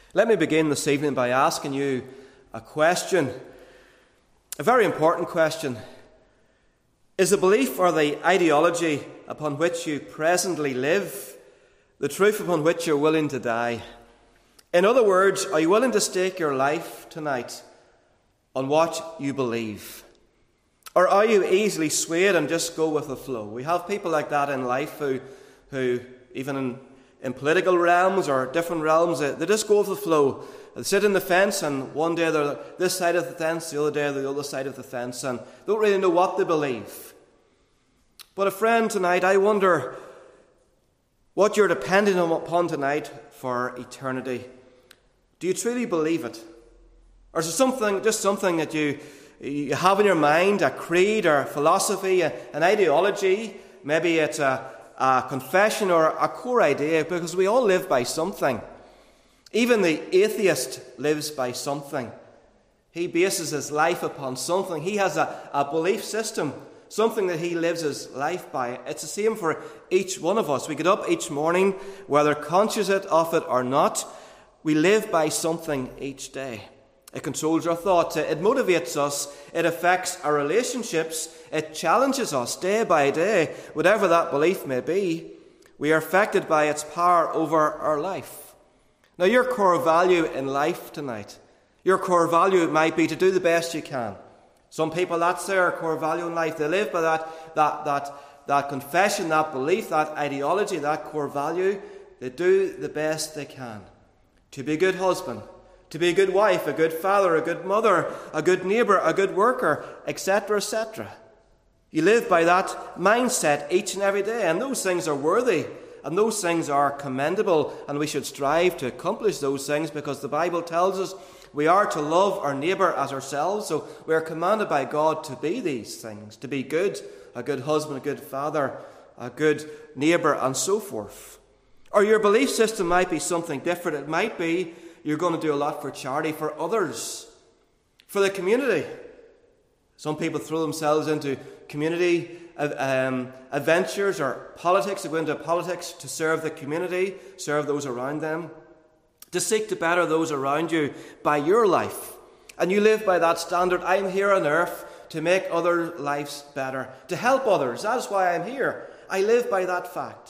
Let me begin this evening by asking you a question, a very important question. Is the belief or the ideology upon which you presently live the truth upon which you're willing to die? In other words, are you willing to stake your life tonight on what you believe? Or are you easily swayed and just go with the flow? We have people like that in life who even in political realms or different realms, they just go with the flow. They sit in the fence, and one day they're this side of the fence, the other day they're the other side of the fence, and don't really know what they believe. But a friend, tonight, I wonder what you're depending upon tonight for eternity. Do you truly believe it? Or is it something that you have in your mind, a creed or a philosophy, an ideology? Maybe it's a confession or a core idea, because we all live by something. Even the atheist lives by something. He bases his life upon something. He has a belief system, something that he lives his life by. It's the same for each one of us. We get up each morning, whether conscious of it or not. We live by something each day. It controls our thoughts. It motivates us. It affects our relationships. It challenges us day by day. Whatever that belief may be, we are affected by its power over our life. Now, your core value in life tonight, your core value might be to do the best you can. Some people, that's their core value in life. They live by that confession, that belief, that ideology, that core value. They do the best they can. To be a good husband, to be a good wife, a good father, a good mother, a good neighbour, a good worker, etc., etc. You live by that mindset each and every day, and those things are worthy, and those things are commendable, and we should strive to accomplish those things, because the Bible tells us we are to love our neighbour as ourselves. So we are commanded by God to be these things, to be good, a good husband, a good father, a good neighbour, and so forth. Or your belief system might be something different. It might be you're going to do a lot for charity, for others, for the community. Some people throw themselves into community adventures or politics. They go into politics to serve the community, serve those around them, to seek to better those around you by your life. And you live by that standard. I'm here on earth to make other lives better, to help others. That's why I'm here. I live by that fact.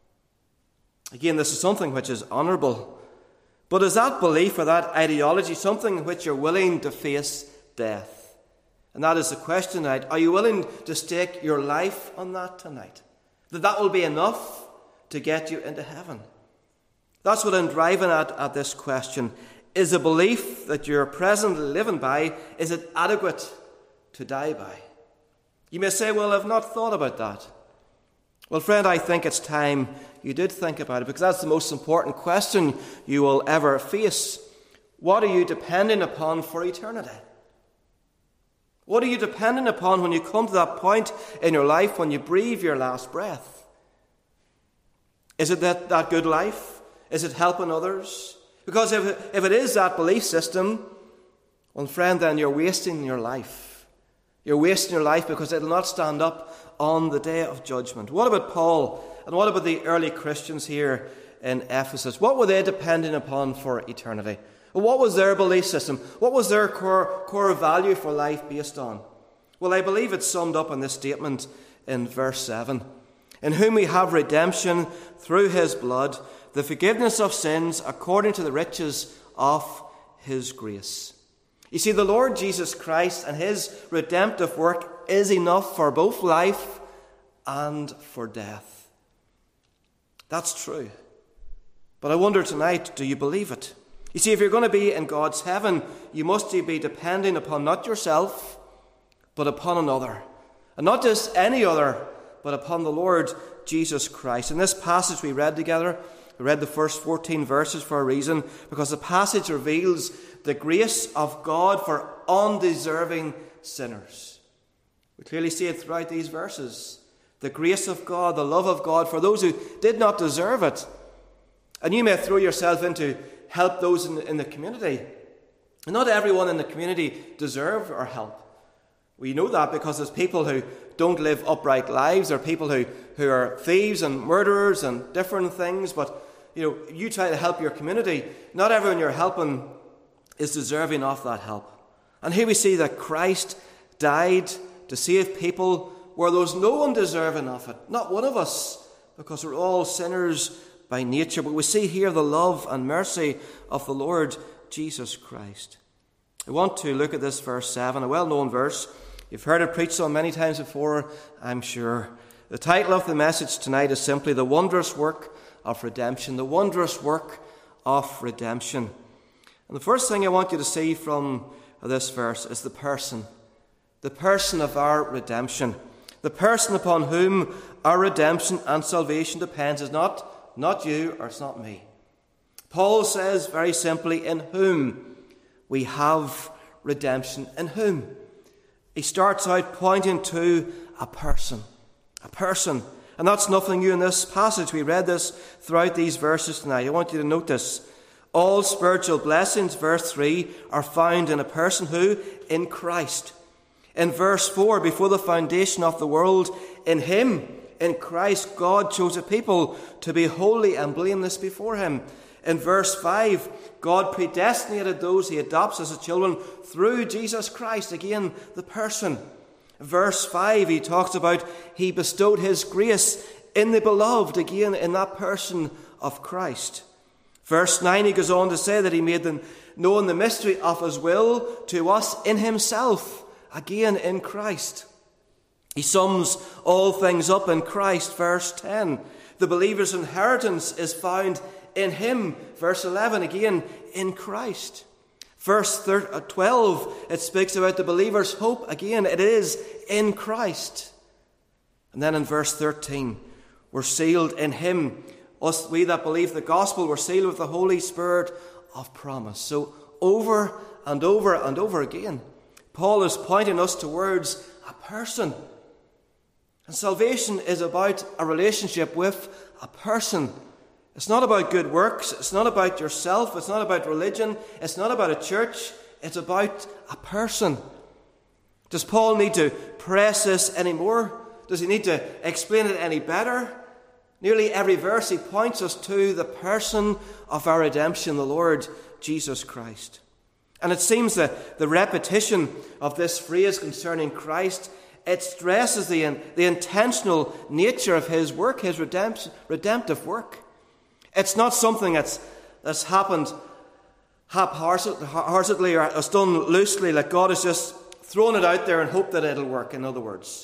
Again, this is something which is honourable. But is that belief or that ideology something in which you're willing to face death? And that is the question tonight. Are you willing to stake your life on that tonight? That will be enough to get you into heaven? That's what I'm driving at this question. Is a belief that you're presently living by, is it adequate to die by? You may say, well, I've not thought about that. Well, friend, I think it's time you did think about it, because that's the most important question you will ever face. What are you depending upon for eternity? What are you depending upon when you come to that point in your life when you breathe your last breath? Is it that good life? Is it helping others? Because if it is that belief system, well, friend, then you're wasting your life. You're wasting your life, because it will not stand up on the day of judgment. What about Paul? And what about the early Christians here in Ephesus? What were they depending upon for eternity? What was their belief system? What was their core value for life based on? Well, I believe it's summed up in this statement in verse 7. In whom we have redemption through his blood, the forgiveness of sins according to the riches of his grace. You see, the Lord Jesus Christ and his redemptive work is enough for both life and for death. That's true. But I wonder tonight, do you believe it? You see, if you're going to be in God's heaven, you must be depending upon not yourself, but upon another. And not just any other, but upon the Lord Jesus Christ. In this passage we read together, we read the first 14 verses for a reason, because the passage reveals the grace of God for undeserving sinners. We clearly see it throughout these verses. The grace of God, the love of God for those who did not deserve it. And you may throw yourself into help those in the community. And not everyone in the community deserve our help. We know that because there's people who don't live upright lives, or people who are thieves and murderers and different things. But you try to help your community. Not everyone you're helping is deserving of that help. And here we see that Christ died to save people where there was no one deserving of it. Not one of us, because we're all sinners by nature. But we see here the love and mercy of the Lord Jesus Christ. I want to look at this verse 7, a well-known verse. You've heard it preached on many times before, I'm sure. The title of the message tonight is simply The Wondrous Work of Redemption. The wondrous work of redemption. And the first thing I want you to see from this verse is the person of our redemption. The person upon whom our redemption and salvation depends is not you, or it's not me. Paul says very simply, in whom we have redemption. In whom? He starts out pointing to a person. A person. And that's nothing new in this passage. We read this throughout these verses tonight. I want you to note this. All spiritual blessings, verse 3, are found in a person who? In Christ. In verse 4, before the foundation of the world, in him, in Christ, God chose a people to be holy and blameless before him. In verse 5, God predestinated those he adopts as his children through Jesus Christ. Again, the person. Verse 5, he talks about he bestowed his grace in the beloved, again, in that person of Christ. Verse 9, he goes on to say that he made them known the mystery of his will to us in himself, again in Christ. He sums all things up in Christ, verse 10. The believer's inheritance is found in him, verse 11, again in Christ. Verse 12, it speaks about the believer's hope, again it is in Christ. And then in verse 13, we're sealed in him. Us, we that believe the gospel, were sealed with the Holy Spirit of promise. So over and over and over again, Paul is pointing us towards a person. And salvation is about a relationship with a person. It's not about good works. It's not about yourself. It's not about religion. It's not about a church. It's about a person. Does Paul need to press this anymore? Does he need to explain it any better? Nearly every verse he points us to the person of our redemption, the Lord Jesus Christ. And it seems that the repetition of this phrase concerning Christ, it stresses the intentional nature of his work, his redemptive work. It's not something that's happened haphazardly or is done loosely, like God has just thrown it out there and hoped that it'll work, in other words.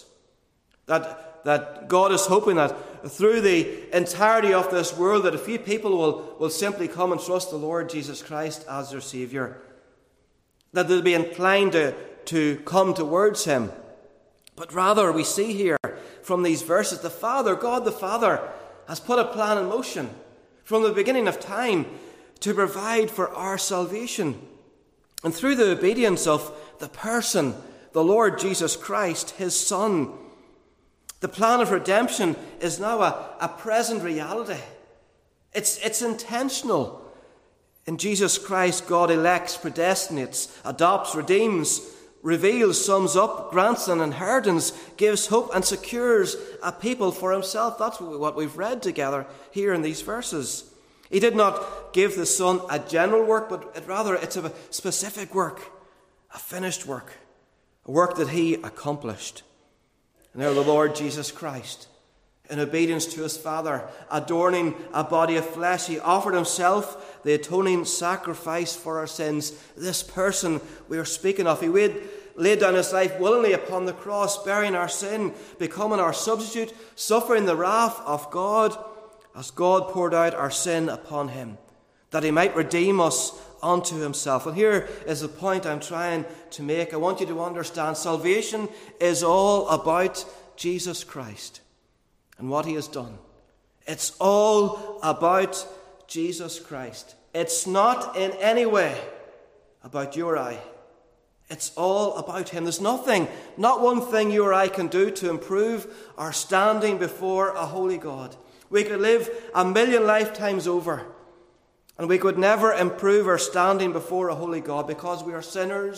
That God is hoping that through the entirety of this world that a few people will simply come and trust the Lord Jesus Christ as their Saviour. That they'll be inclined to come towards him. But rather we see here from these verses, God the Father, has put a plan in motion from the beginning of time to provide for our salvation. And through the obedience of the person, the Lord Jesus Christ, his Son, the plan of redemption is now a present reality. It's intentional. In Jesus Christ, God elects, predestinates, adopts, redeems, reveals, sums up, grants an inheritance, gives hope, and secures a people for himself. That's what we've read together here in these verses. He did not give the Son a general work, but rather it's a specific work, a finished work, a work that he accomplished. And now the Lord Jesus Christ, in obedience to his Father, adorning a body of flesh, he offered himself the atoning sacrifice for our sins. This person we are speaking of, he laid down his life willingly upon the cross, bearing our sin, becoming our substitute, suffering the wrath of God, as God poured out our sin upon him, that he might redeem us unto himself. And here is the point I'm trying to make. I want you to understand salvation is all about Jesus Christ and what he has done. It's all about Jesus Christ. It's not in any way about you or I. It's all about him. There's nothing, not one thing you or I can do to improve our standing before a holy God. We could live 1,000,000 lifetimes over, and we could never improve our standing before a holy God, because we are sinners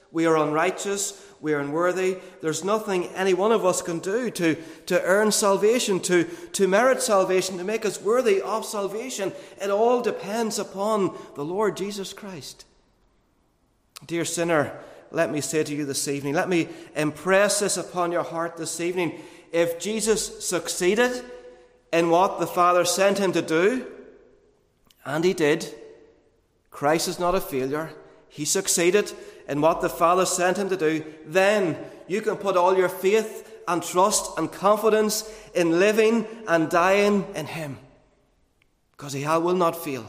We are unrighteous. We are unworthy. There's nothing any one of us can do to earn salvation, to merit salvation, to make us worthy of salvation. It all depends upon the Lord Jesus Christ. Dear sinner, let me say to you this evening, let me impress this upon your heart this evening. If Jesus succeeded in what the Father sent him to do, and he did, Christ is not a failure. He succeeded in what the Father sent him to do. Then you can put all your faith and trust and confidence in living and dying in him, because he will not fail.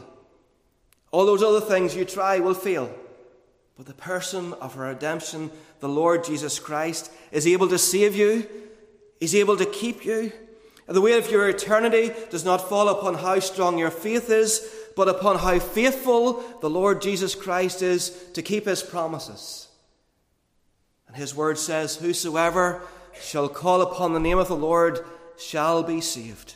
All those other things you try will fail. But the person of our redemption, the Lord Jesus Christ, is able to save you. He's able to keep you. And the weight of your eternity does not fall upon how strong your faith is, but upon how faithful the Lord Jesus Christ is to keep his promises. And his word says, whosoever shall call upon the name of the Lord shall be saved.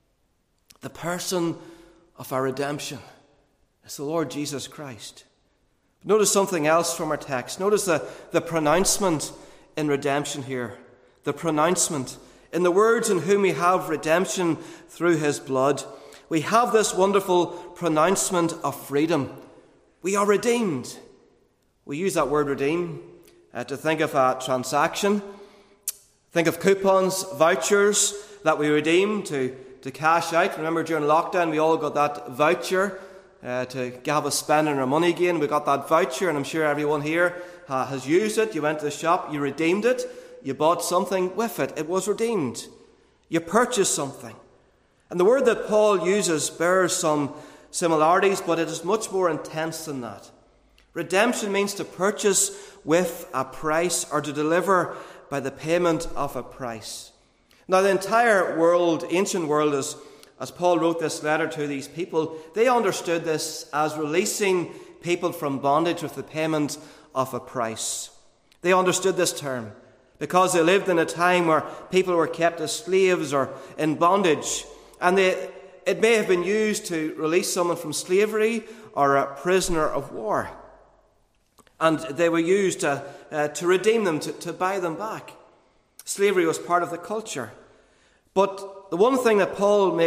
The person of our redemption is the Lord Jesus Christ. Notice something else from our text. Notice the pronouncement in redemption here. The pronouncement. In the words in whom we have redemption through his blood, we have this wonderful pronouncement of freedom. We are redeemed. We use that word redeem to think of a transaction. Think of coupons, vouchers that we redeem to cash out. Remember during lockdown we all got that voucher to have us spending our money again. We got that voucher, and I'm sure everyone here has used it. You went to the shop, you redeemed it, you bought something with it. It was redeemed. You purchased something. And the word that Paul uses bears some similarities, but it is much more intense than that. Redemption means to purchase with a price, or to deliver by the payment of a price. Now, the entire world, ancient world, as Paul wrote this letter to these people, they understood this as releasing people from bondage with the payment of a price. They understood this term because they lived in a time where people were kept as slaves or in bondage. And it may have been used to release someone from slavery or a prisoner of war. And they were used to redeem them, to buy them back. Slavery was part of the culture. But the one thing that Paul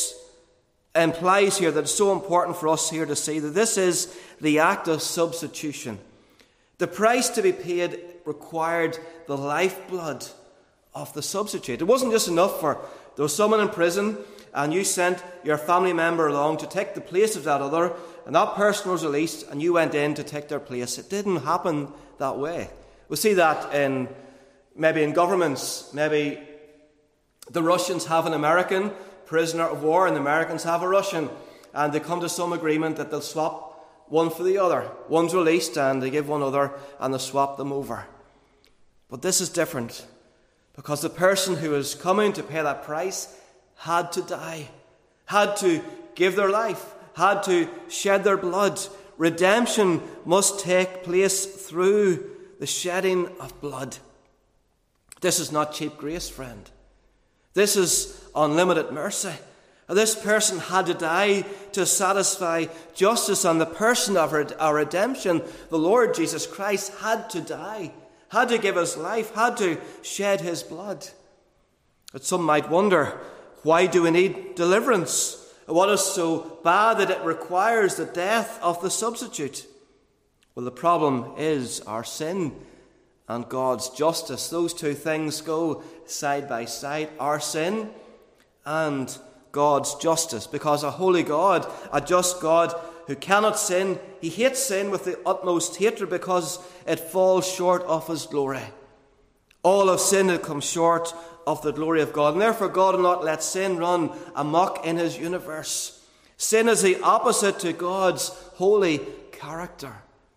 implies here that is so important for us here to see, that this is the act of substitution. The price to be paid required the lifeblood of the substitute. It wasn't just enough for there was someone in prison and you sent your family member along to take the place of that other, and that person was released and you went in to take their place. It didn't happen that way. We see that maybe in governments. Maybe the Russians have an American prisoner of war and the Americans have a Russian, and they come to some agreement that they'll swap one for the other. One's released and they give one other and they swap them over. But this is different, because the person who is coming to pay that price had to die, had to give their life, had to shed their blood. Redemption must take place through the shedding of blood. This is not cheap grace, friend. This is unlimited mercy. This person had to die to satisfy justice, and the person of our redemption, the Lord Jesus Christ, had to die, had to give his life, had to shed his blood. But some might wonder, why do we need deliverance? What is so bad that it requires the death of the substitute? Well, the problem is our sin and God's justice. Those two things go side by side, our sin and God's justice. Because a holy God, a just God who cannot sin, he hates sin with the utmost hatred because it falls short of his glory. All of sin had come short of the glory of God, and therefore God will not let sin run amok in his universe. Sin is the opposite to God's holy character.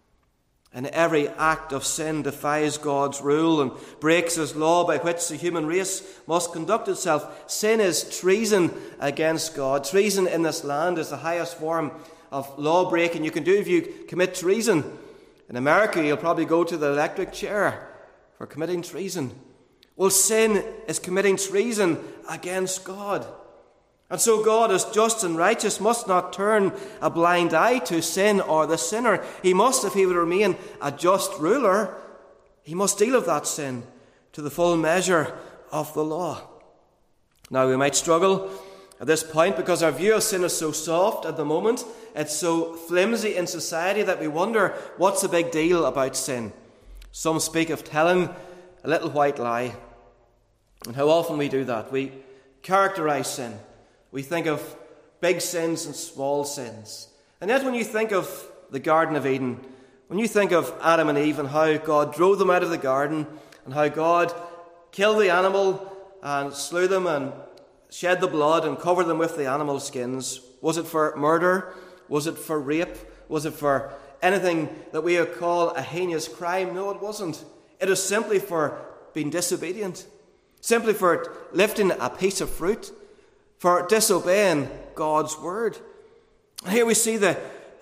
And every act of sin defies God's rule and breaks his law by which the human race must conduct itself. Sin is treason against God. Treason in this land is the highest form of law breaking you can do if you commit treason. In America, you'll probably go to the electric chair for committing treason. Well, sin is committing treason against God. And so God, as just and righteous, must not turn a blind eye to sin or the sinner. He must, if he would remain a just ruler, He must deal with that sin to the full measure of the law. Now, we might struggle at this point because our view of sin is so soft at the moment. It's so flimsy in society that we wonder, what's the big deal about sin? Some speak of telling a little white lie. And how often we do that. We characterize sin. We think of big sins and small sins. And yet when you think of the Garden of Eden, when you think of Adam and Eve and how God drove them out of the garden, and how God killed the animal and slew them and shed the blood and covered them with the animal skins, was it for murder? Was it for rape? Was it for anything that we would call a heinous crime? No, it wasn't. It was simply for being disobedient, simply for lifting a piece of fruit, for disobeying God's word. And here we see the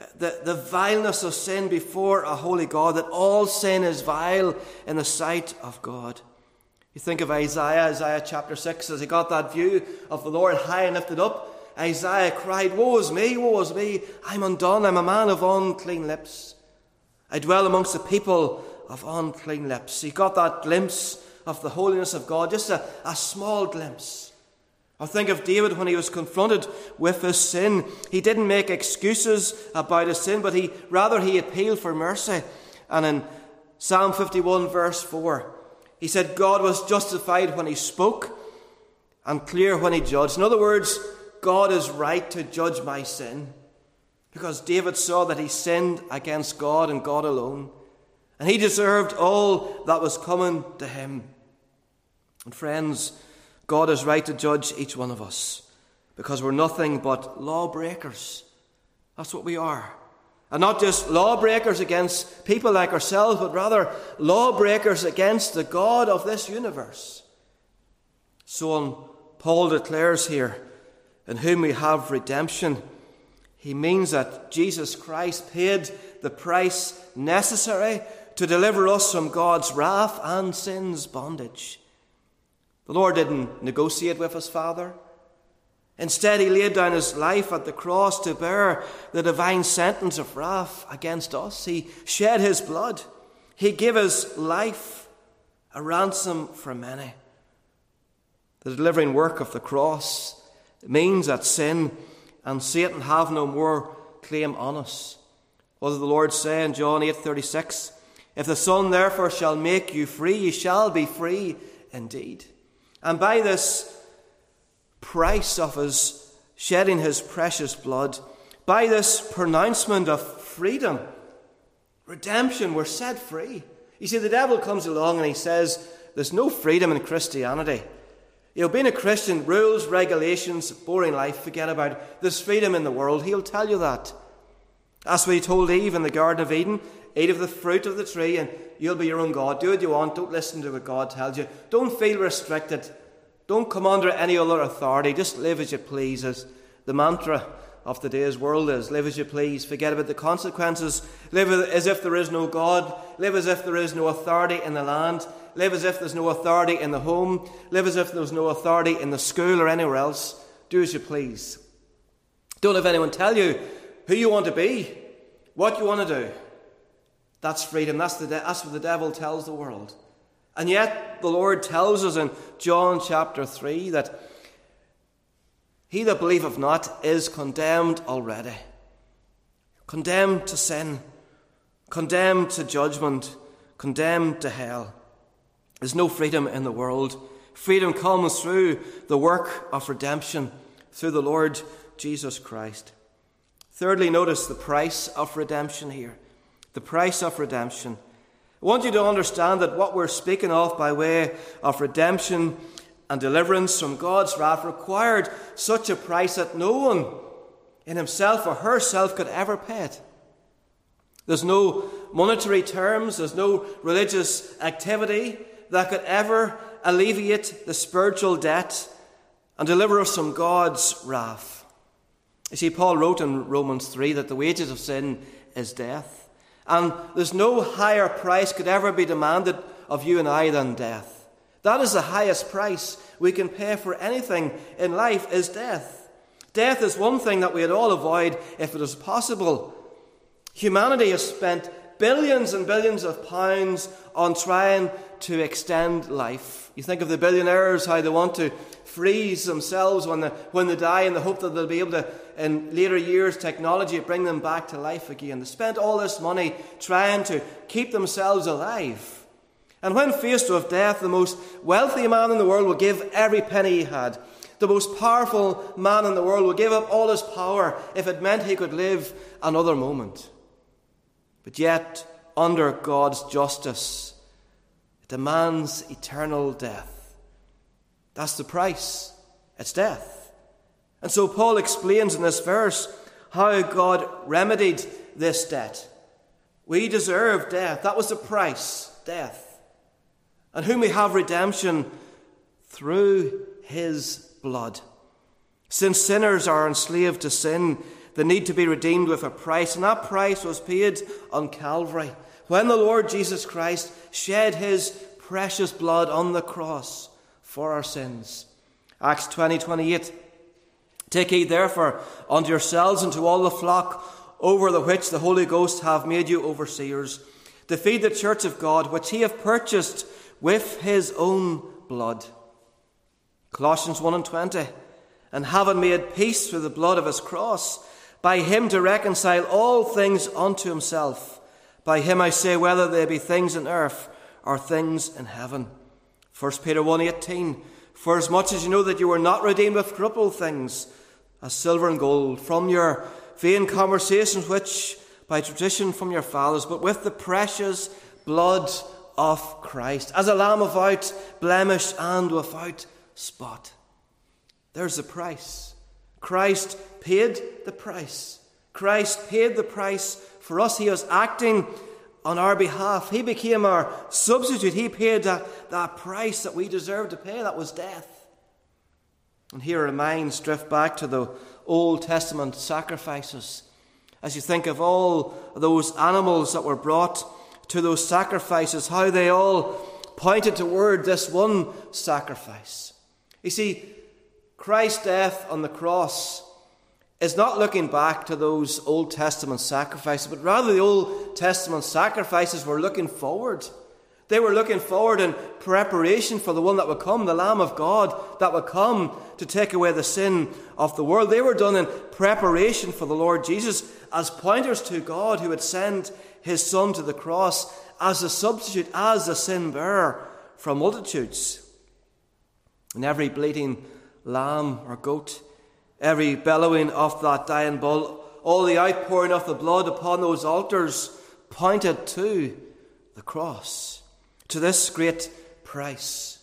vileness of sin before a holy God, that all sin is vile in the sight of God. You think of Isaiah chapter 6, as he got that view of the Lord high and lifted up. Isaiah cried, woe is me, I'm undone, I'm a man of unclean lips. I dwell amongst the people of unclean lips. He got that glimpse of the holiness of God, just a small glimpse. Or think of David when he was confronted with his sin. He didn't make excuses about his sin, but he appealed for mercy. And in Psalm 51 verse 4, he said God was justified when he spoke and clear when he judged. In other words, God is right to judge my sin, because David saw that he sinned against God and God alone, and he deserved all that was coming to him. And friends, God is right to judge each one of us, because we're nothing but lawbreakers. That's what we are. And not just lawbreakers against people like ourselves, but rather lawbreakers against the God of this universe. So Paul declares here, in whom we have redemption. He means that Jesus Christ paid the price necessary to deliver us from God's wrath and sin's bondage. The Lord didn't negotiate with his Father. Instead, he laid down his life at the cross to bear the divine sentence of wrath against us. He shed his blood. He gave his life a ransom for many. The delivering work of the cross means that sin and Satan have no more claim on us. What does the Lord say in John 8:36? If the Son therefore shall make you free, ye shall be free indeed. And by this price of his shedding his precious blood, by this pronouncement of freedom, redemption, we're set free. You see, the devil comes along and he says, there's no freedom in Christianity. You know, being a Christian, rules, regulations, boring life, forget about it. There's freedom in the world. He'll tell you that. That's what he told Eve in the Garden of Eden. Eat of the fruit of the tree and you'll be your own God. Do what you want. Don't listen to what God tells you. Don't feel restricted. Don't come under any other authority. Just live as you please, as the mantra of today's world is. Live as you please. Forget about the consequences. Live as if there is no God. Live as if there is no authority in the land. Live as if there's no authority in the home. Live as if there's no authority in the school or anywhere else. Do as you please. Don't have anyone tell you who you want to be, what you want to do. That's freedom. That's what the devil tells the world. And yet the Lord tells us in John chapter 3 that he that believeth not is condemned already. Condemned to sin. Condemned to judgment. Condemned to hell. There's no freedom in the world. Freedom comes through the work of redemption, through the Lord Jesus Christ. Thirdly, notice the price of redemption here. The price of redemption. I want you to understand that what we're speaking of by way of redemption and deliverance from God's wrath required such a price that no one in himself or herself could ever pay it. There's no monetary terms, there's no religious activity that could ever alleviate the spiritual debt and deliver us from God's wrath. You see, Paul wrote in Romans 3 that the wages of sin is death. And there's no higher price could ever be demanded of you and I than death. That is the highest price we can pay for anything in life, is death. Death is one thing that we'd all avoid if it was possible. Humanity has spent billions and billions of pounds on trying to extend life. You think of the billionaires, how they want to freeze themselves when they die in the hope that they'll be able to, in later years, technology bring them back to life again. They spent all this money trying to keep themselves alive. And when faced with death, the most wealthy man in the world will give every penny he had. The most powerful man in the world will give up all his power if it meant he could live another moment. But yet, under God's justice, it demands eternal death. That's the price. It's death. And so Paul explains in this verse how God remedied this debt. We deserve death. That was the price, death. And whom we have redemption through his blood. Since sinners are enslaved to sin, they need to be redeemed with a price, and that price was paid on Calvary when the Lord Jesus Christ shed his precious blood on the cross for our sins. Acts 20:28. Take heed therefore unto yourselves and to all the flock over the which the Holy Ghost hath made you overseers, to feed the church of God, which he hath purchased with his own blood. Colossians 1:20. And having made peace through the blood of his cross, by him to reconcile all things unto himself. By him I say, whether they be things in earth or things in heaven. 1 Peter 1:18. For as much as you know that you were not redeemed with corruptible things, as silver and gold, from your vain conversations which by tradition from your fathers, but with the precious blood of Christ, as a lamb without blemish and without spot. There's the price. Christ paid the price. Christ paid the price for us. He was acting on our behalf. He became our substitute. He paid that price that we deserved to pay. That was death. And here our minds drift back to the Old Testament sacrifices. As you think of all those animals that were brought to those sacrifices, how they all pointed toward this one sacrifice. You see, Christ's death on the cross is not looking back to those Old Testament sacrifices, but rather the Old Testament sacrifices were looking forward. They were looking forward in preparation for the one that would come, the Lamb of God that would come to take away the sin of the world. They were done in preparation for the Lord Jesus as pointers to God who would send his Son to the cross as a substitute, as a sin bearer for multitudes. And every bleating lamb or goat, every bellowing of that dying bull, all the outpouring of the blood upon those altars pointed to the cross, to this great price.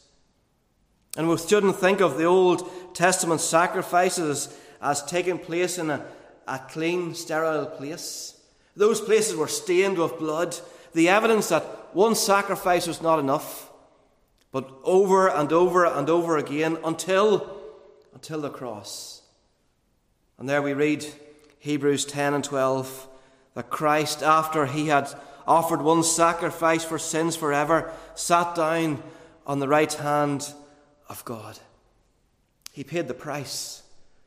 And we shouldn't think of the Old Testament sacrifices as taking place in a clean, sterile place. Those places were stained with blood, the evidence that one sacrifice was not enough, but over and over and over again until the cross. And there we read Hebrews 10:12, that Christ, after he had offered one sacrifice for sins forever, sat down on the right hand of God. He paid the price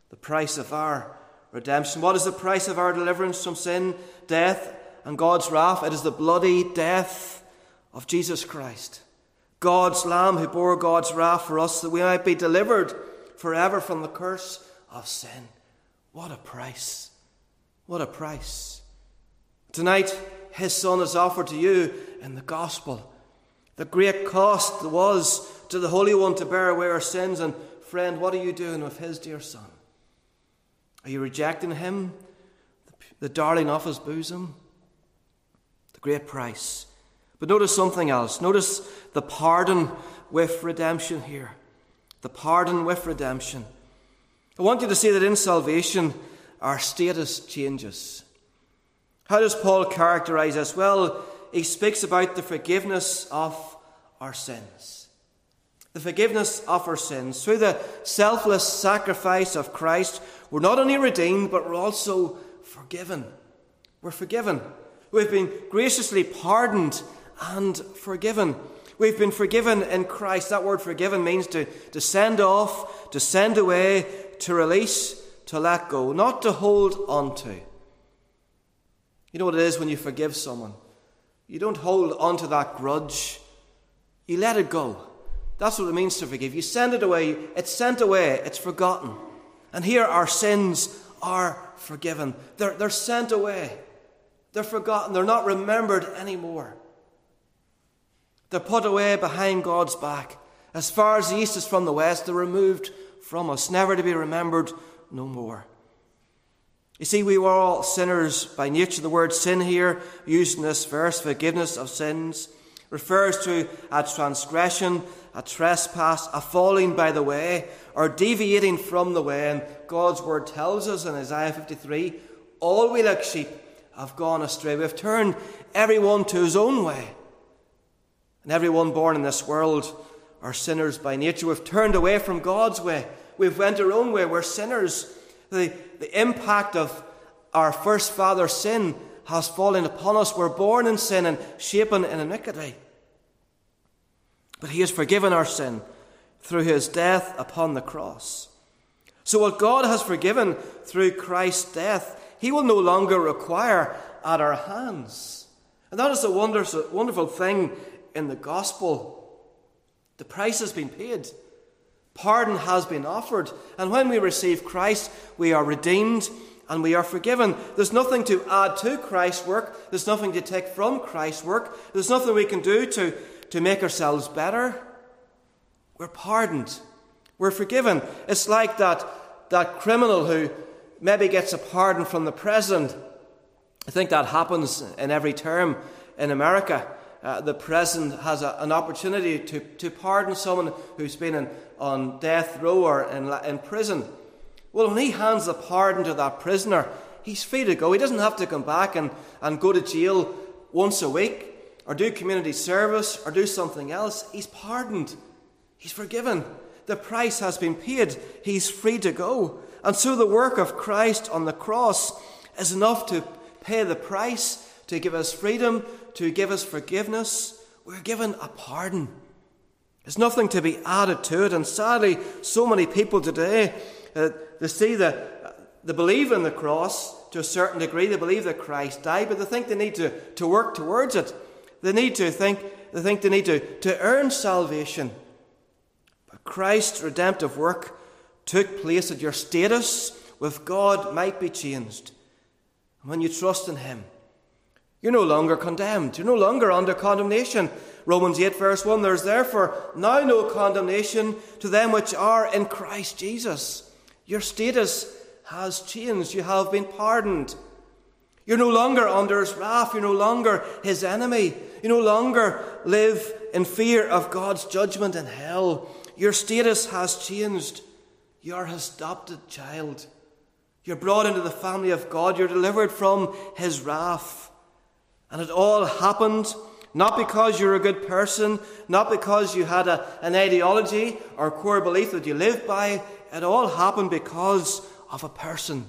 of our redemption. What is the price of our deliverance from sin, death, and God's wrath? It is the bloody death of Jesus Christ, God's Lamb who bore God's wrath for us, that we might be delivered forever from the curse of sin. What a price! What a price! Tonight, his Son is offered to you in the gospel. The great cost there was to the Holy One to bear away our sins. And friend, what are you doing with his dear Son? Are you rejecting him, the darling of his bosom? The great price. But notice something else. Notice the pardon with redemption here. The pardon with redemption. I want you to see that in salvation, our status changes. How does Paul characterize this? Well, he speaks about the forgiveness of our sins. The forgiveness of our sins. Through the selfless sacrifice of Christ, we're not only redeemed, but we're also forgiven. We're forgiven. We've been graciously pardoned and forgiven. We've been forgiven in Christ. That word forgiven means to send off, to send away, to release, to let go, not to hold on to. You know what it is when you forgive someone? You don't hold on to that grudge. You let it go. That's what it means to forgive. You send it away. It's sent away. It's forgotten. And here our sins are forgiven. They're sent away. They're forgotten. They're not remembered anymore. They're put away behind God's back. As far as the east is from the west, they're removed from us, never to be remembered no more. You see, we were all sinners by nature. The word sin here, used in this verse, forgiveness of sins, refers to a transgression, a trespass, a falling by the way, or deviating from the way. And God's word tells us in Isaiah 53, all we like sheep have gone astray. We have turned everyone to his own way. And everyone born in this world are sinners by nature. We've turned away from God's way. We've went our own way. We're sinners. The impact of our first father's sin has fallen upon us. We're born in sin and shapen in iniquity. But he has forgiven our sin through his death upon the cross. So what God has forgiven through Christ's death, he will no longer require at our hands. And that is a wonderful thing in the gospel. The price has been paid. Pardon has been offered. And when we receive Christ, we are redeemed and we are forgiven. There's nothing to add to Christ's work. There's nothing to take from Christ's work. There's nothing we can do to make ourselves better. We're pardoned. We're forgiven. It's like that criminal who maybe gets a pardon from the president. I think that happens in every term in America. The president has an opportunity to pardon someone who's been on death row or in prison. Well, when he hands the pardon to that prisoner, he's free to go. He doesn't have to come back and go to jail once a week or do community service or do something else. He's pardoned. He's forgiven. The price has been paid. He's free to go. And so the work of Christ on the cross is enough to pay the price, to give us freedom, to give us forgiveness. We're given a pardon. There's nothing to be added to it. And sadly, so many people today, they see they believe in the cross to a certain degree. They believe that Christ died, but they think they need to work towards it. They think they need to earn salvation. But Christ's redemptive work took place that your status with God might be changed. And when you trust in him, you're no longer condemned. You're no longer under condemnation. Romans 8 verse 1, there's therefore now no condemnation to them which are in Christ Jesus. Your status has changed. You have been pardoned. You're no longer under his wrath. You're no longer his enemy. You no longer live in fear of God's judgment in hell. Your status has changed. You're his adopted child. You're brought into the family of God. You're delivered from his wrath. And it all happened not because you're a good person, not because you had an ideology or core belief that you lived by. It all happened because of a person,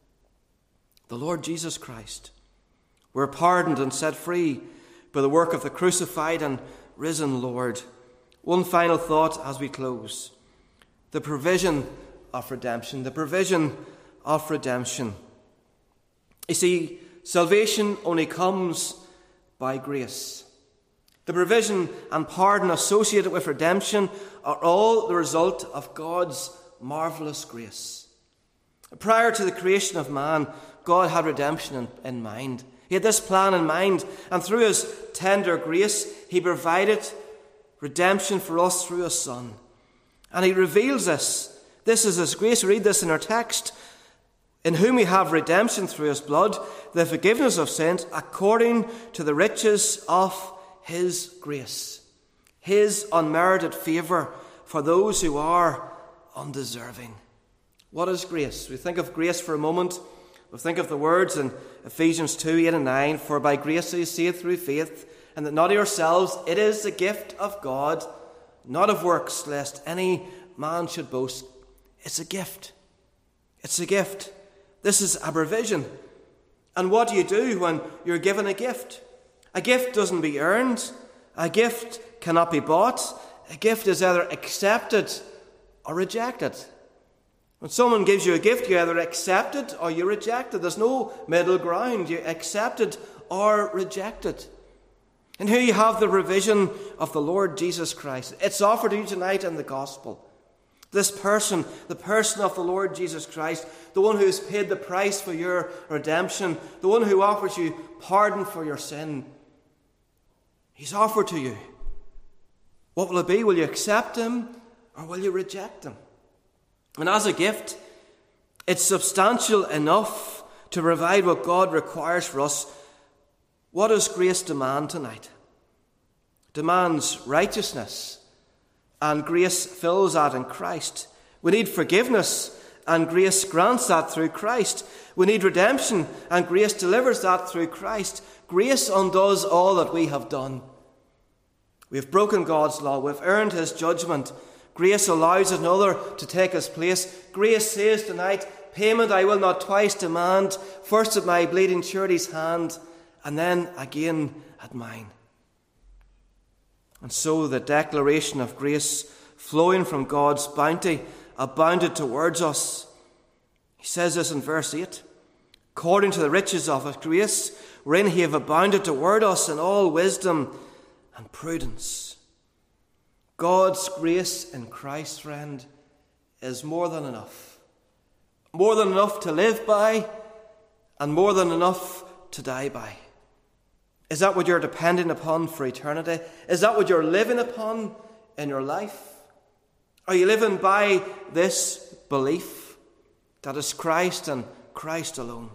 the Lord Jesus Christ. We're pardoned and set free by the work of the crucified and risen Lord. One final thought as we close. The provision of redemption. The provision of redemption. You see, salvation only comes by grace. The provision and pardon associated with redemption are all the result of God's marvellous grace. Prior to the creation of man, God had redemption in mind. He had this plan in mind, and through his tender grace, he provided redemption for us through his Son. And he reveals this. This is his grace. We read this in our text. In whom we have redemption through his blood, the forgiveness of sins, according to the riches of his grace. His unmerited favour for those who are undeserving. What is grace? We think of grace for a moment. We think of the words in Ephesians 2, 8 and 9. For by grace are you saved through faith, and that not of yourselves, it is the gift of God, not of works, lest any man should boast. It's a gift. It's a gift. This is a provision. And what do you do when you're given a gift? A gift doesn't be earned. A gift cannot be bought. A gift is either accepted or rejected. When someone gives you a gift, you either accept it or you reject it. There's no middle ground. You accept it or reject it. And here you have the provision of the Lord Jesus Christ. It's offered to you tonight in the gospel. This person, the person of the Lord Jesus Christ, the one who has paid the price for your redemption, the one who offers you pardon for your sin, he's offered to you. What will it be? Will you accept him or will you reject him? And as a gift, it's substantial enough to provide what God requires for us. What does grace demand tonight? It demands righteousness, and grace fills that in Christ. We need forgiveness, and grace grants that through Christ. We need redemption, and grace delivers that through Christ. Grace undoes all that we have done. We have broken God's law. We've earned his judgment. Grace allows another to take his place. Grace says tonight, payment I will not twice demand, first at my bleeding charity's hand, and then again at mine. And so the declaration of grace flowing from God's bounty abounded towards us. He says this in verse 8, according to the riches of his grace, wherein he have abounded toward us in all wisdom and prudence. God's grace in Christ, friend, is more than enough. More than enough to live by, and more than enough to die by. Is that what you're depending upon for eternity? Is that what you're living upon in your life? Are you living by this belief that it's Christ and Christ alone?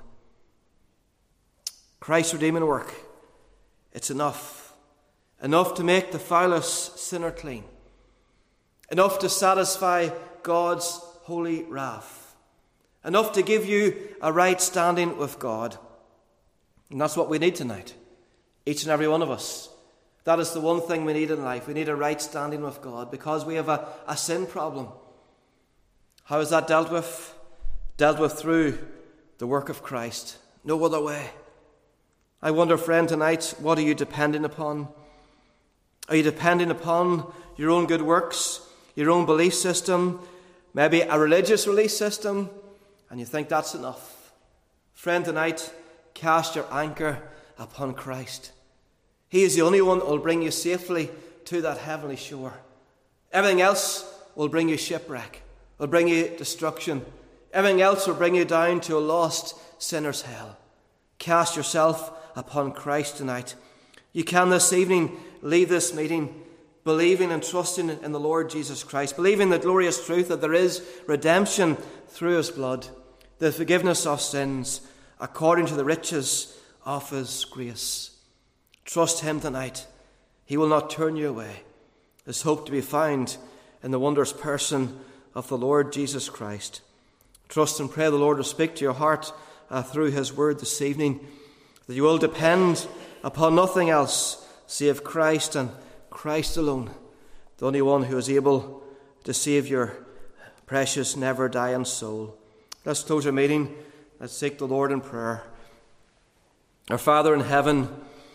Christ's redeeming work, it's enough. Enough to make the foulest sinner clean. Enough to satisfy God's holy wrath. Enough to give you a right standing with God. And that's what we need tonight. Each and every one of us. That is the one thing we need in life. We need a right standing with God because we have a sin problem. How is that dealt with? Dealt with through the work of Christ. No other way. I wonder, friend, tonight, what are you depending upon? Are you depending upon your own good works, your own belief system, maybe a religious belief system, and you think that's enough? Friend, tonight, cast your anchor upon Christ. He is the only one that will bring you safely to that heavenly shore. Everything else will bring you shipwreck, will bring you destruction. Everything else will bring you down to a lost sinner's hell. Cast yourself upon Christ tonight. You can this evening leave this meeting believing and trusting in the Lord Jesus Christ, believing the glorious truth that there is redemption through his blood, the forgiveness of sins according to the riches of his grace. Trust him tonight. He will not turn you away. There's hope to be found in the wondrous person of the Lord Jesus Christ. Trust and pray the Lord will speak to your heart through his word this evening, that you will depend upon nothing else save Christ and Christ alone, the only one who is able to save your precious, never-dying soul. Let's close our meeting. Let's seek the Lord in prayer. Our Father in heaven,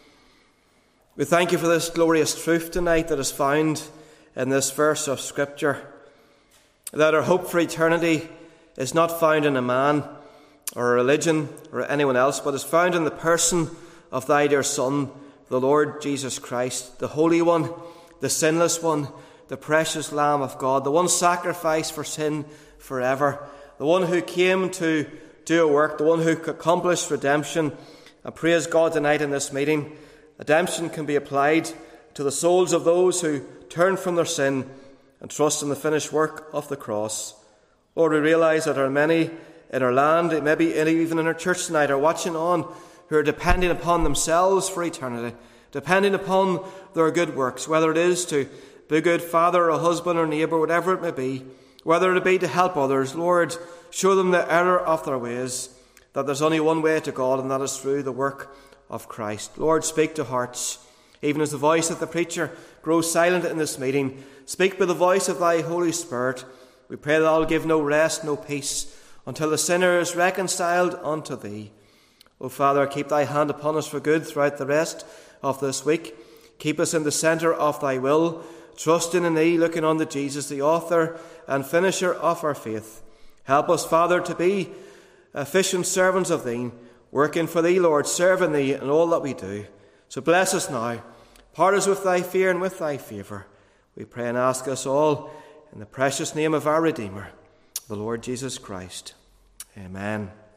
we thank you for this glorious truth tonight that is found in this verse of Scripture, that our hope for eternity is not found in a man or a religion or anyone else, but is found in the person of thy dear Son, the Lord Jesus Christ, the Holy One, the sinless one, the precious Lamb of God, the one sacrificed for sin forever, the one who came to do a work, the one who accomplished redemption. And praise God tonight in this meeting, redemption can be applied to the souls of those who turn from their sin and trust in the finished work of the cross. Lord, we realise that there are many in our land, maybe even in our church tonight, are watching on, who are depending upon themselves for eternity, depending upon their good works, whether it is to be a good father or husband or neighbour, whatever it may be, whether it be to help others. Lord, show them the error of their ways, that there's only one way to God, and that is through the work of Christ. Lord, speak to hearts, even as the voice of the preacher grows silent in this meeting. Speak by the voice of thy Holy Spirit. We pray that I'll give no rest, no peace, until the sinner is reconciled unto thee. O Father, keep thy hand upon us for good throughout the rest of this week. Keep us in the centre of thy will, trusting in thee, looking on to Jesus, the author and finisher of our faith. Help us, Father, to be efficient servants of thee, working for thee, Lord, serving thee in all that we do. So bless us now. part us with thy fear and with thy favour. We pray and ask us all in the precious name of our Redeemer, the Lord Jesus Christ. Amen.